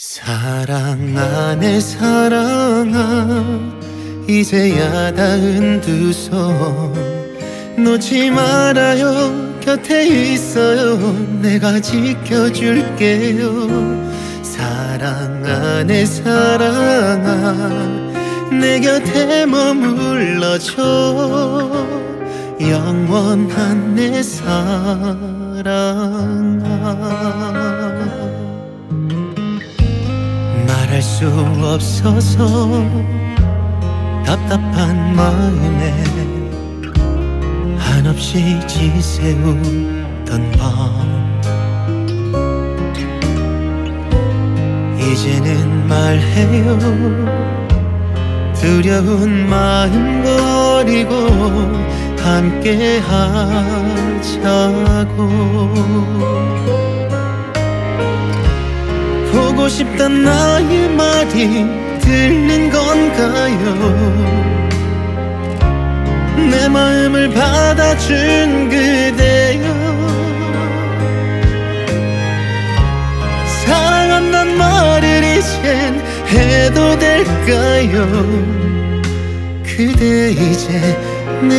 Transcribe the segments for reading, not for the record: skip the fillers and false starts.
사랑 안에 사랑아, 이제야 닿은 두 손 놓지 말아요. 곁에 있어요. 내가 지켜줄게요. 사랑 안에 사랑아, 내 곁에 머물러줘. 영원한 내 사랑아. 말할 수 없어서 답답한 마음에 한없이 지새우던 밤, 이제는 말해요. 두려운 마음 버리고 함께 하자고. 보고 싶단 나의 말이 들린 건가요? 내 마음을 받아준 그대여, 사랑한단 말을 이젠 해도 될까요? 그대 이제 내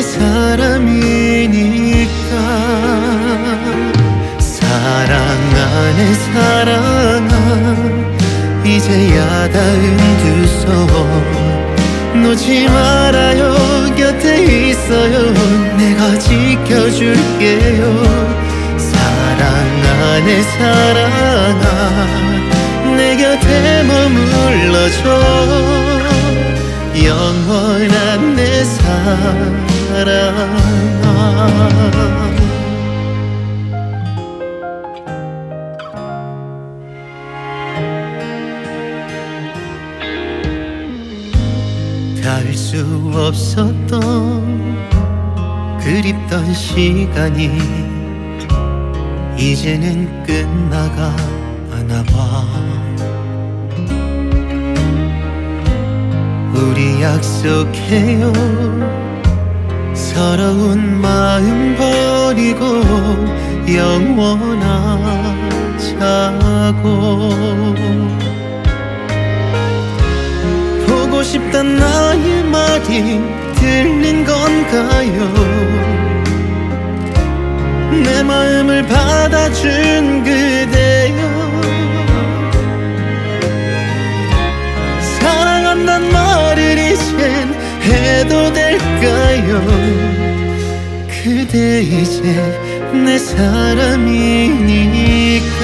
사람이니까. 사랑 안에 사랑아, 이제야 닿은 두 손 놓지 말아요. 곁에 있어요. 내가 지켜줄게요. 사랑 안에 사랑아, 내 곁에 머물러줘. 영원한 내 사랑아. 닿을 수 없었던 그립던 시간이 이제는 끝나가나 봐. 우리 약속해요. 서러운 마음 버리고 영원하자고. 보고 싶단 나의 말이 들린 건가요? 내 마음을 받아준 그대여, 사랑한단 말을 이젠 해도 될까요? 그대 이제 내 사람이니까.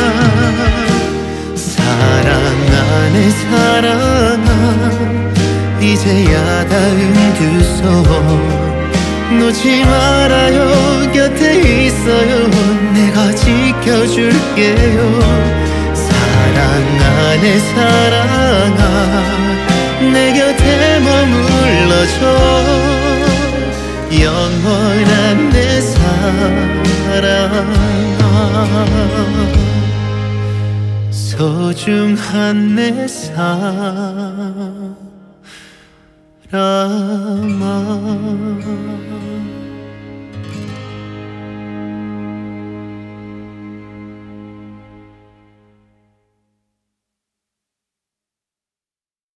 사랑 안에 사랑아, 이제야 닿은 두 손 놓지 말아요. 곁에 있어요. 내가 지켜줄게요. 사랑 안에 사랑아, 내 곁에 머물러줘. 영원한 내 사랑아, 소중한 내 사랑아.